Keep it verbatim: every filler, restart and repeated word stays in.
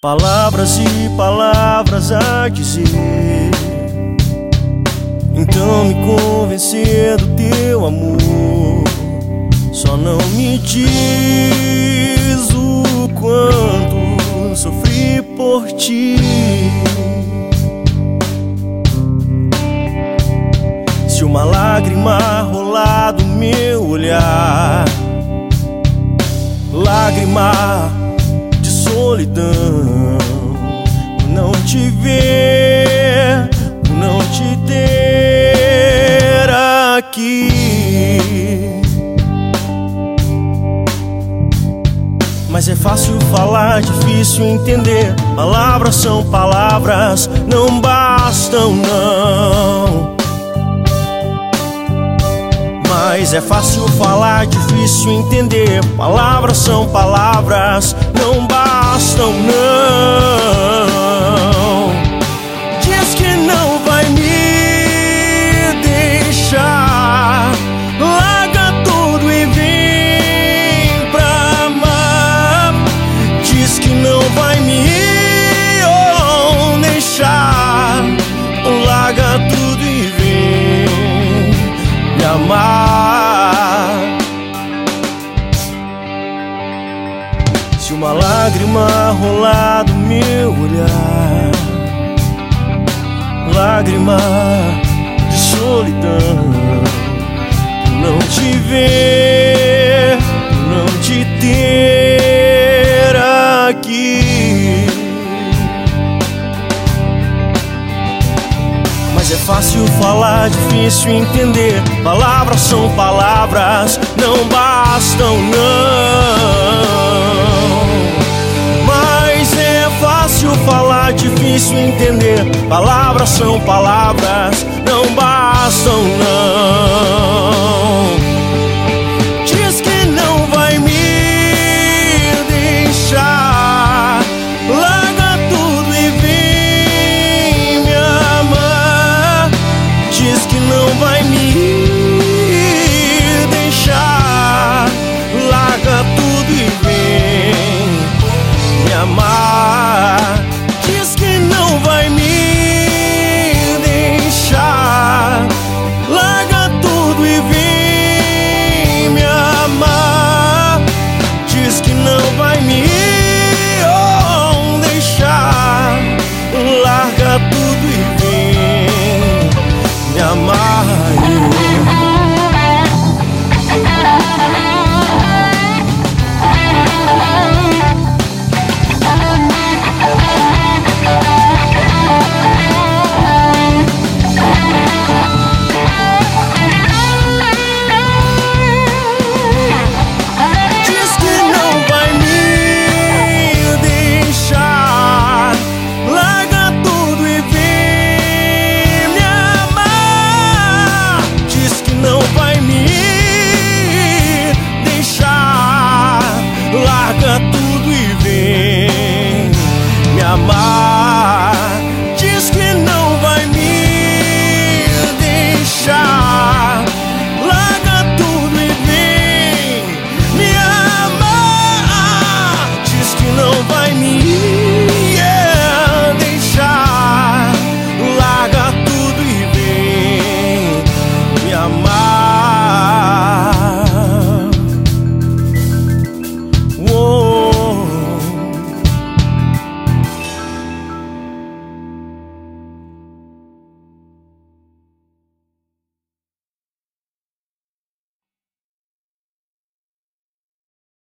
Palavras e palavras a dizer, então me convencer do teu amor. Só não me diz o quanto sofri por ti. Se uma lágrima rolar do meu olhar, lágrima de solidão, por não te ver, por não te ter aqui. Mas é fácil falar, difícil entender. Palavras são palavras, não bastam não. Mas é fácil falar, difícil entender. Palavras são palavras, não bastam não. Diz que não vai me deixar, larga tudo e vem pra amar. Diz que não vai me oh, deixar, larga tudo e vem me amar. Se uma lágrima rolar do meu olhar, lágrima de solidão, por não te ver, por não te ter aqui. Mas é fácil falar, difícil entender. Palavras são palavras, não bastam não. Mas é fácil falar, difícil entender. Palavras são palavras, não bastam não. Diz que não vai me deixar, larga tudo e vem me amar. Diz que não vai me deixar, larga tudo e vem me amar. Diz que não vai me deixar, larga tudo e vem me amar. Diz que não vai me oh, deixar, larga tudo e vem me amar. Larga tudo e vem me amar.